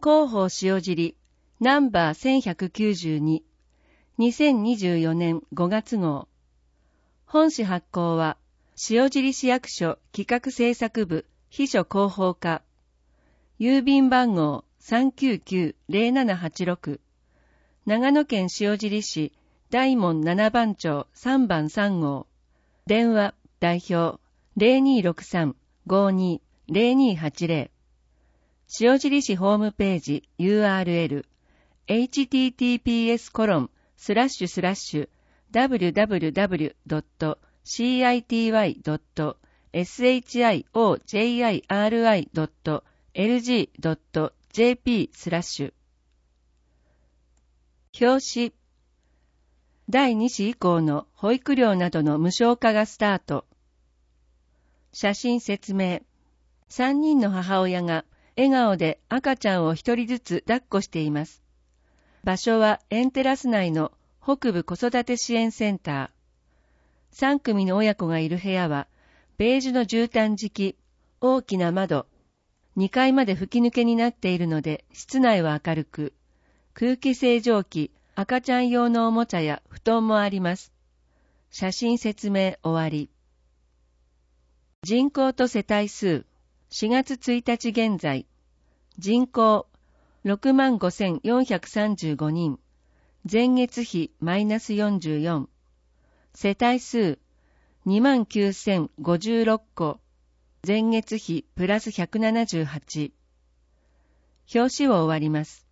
広報塩尻ナンバー1192 2024年5月号。本誌発行は塩尻市役所企画制作部秘書広報課。郵便番号 399-0786 長野県塩尻市大門7番町3番3号。電話代表 0263-52-0280。塩尻市ホームページ URL https://www.city.shiri.lg.jp/ 表紙第2子以降の保育料などの無償化がスタート。写真説明。3人の母親が笑顔で赤ちゃんを1人ずつ抱っこしています。場所はエンテラス内の北部子育て支援センター。3組の親子がいる部屋は、ベージュの絨毯敷き、大きな窓、2階まで吹き抜けになっているので、室内は明るく、空気清浄機、赤ちゃん用のおもちゃや布団もあります。写真説明終わり。人口と世帯数、4月1日現在、人口 65,435 人、前月比マイナス44、世帯数 29,056 戸、前月比プラス178。表紙を終わります。